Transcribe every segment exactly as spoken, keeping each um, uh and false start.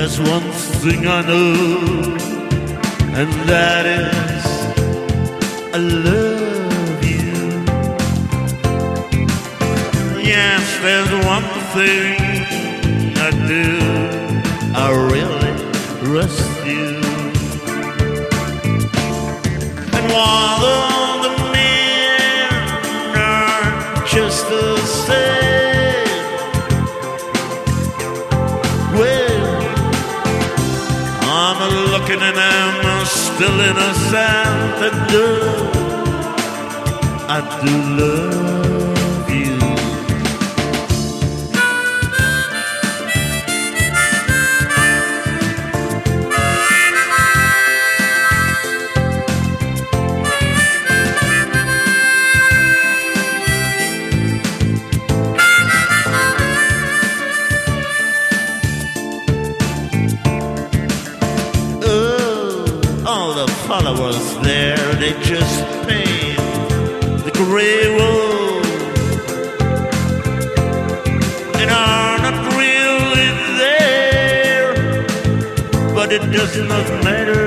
There's one thing I know, and that is I love you. Yes, there's one thing I do, I really trust you. And while all the men are just the same, well, I'm looking and I'm still innocent, and do, I do love you. Followers there, they just paint the gray wall and are not really there, but it does not matter.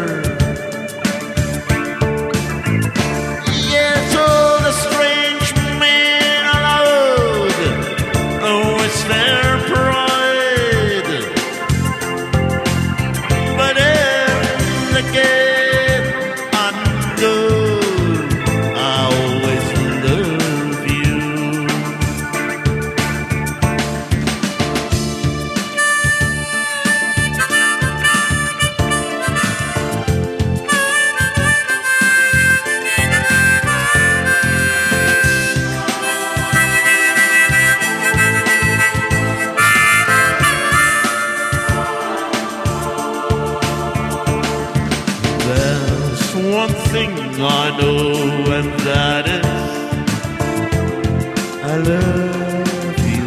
Yes, all the strange men allowed, oh, it's their pride, but in the game one thing I know, and that is I love you.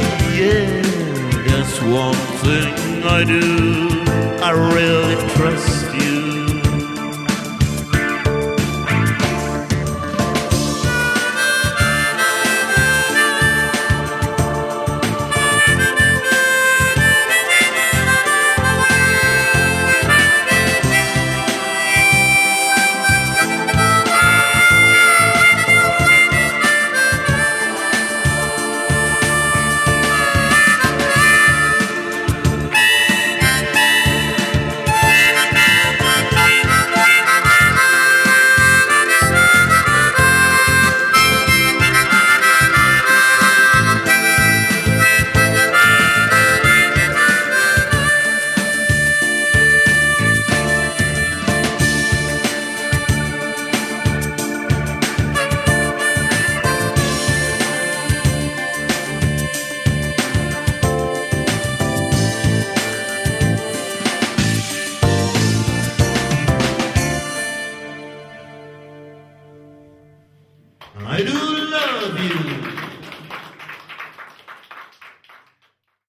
Yeah, that's one thing I do, I really trust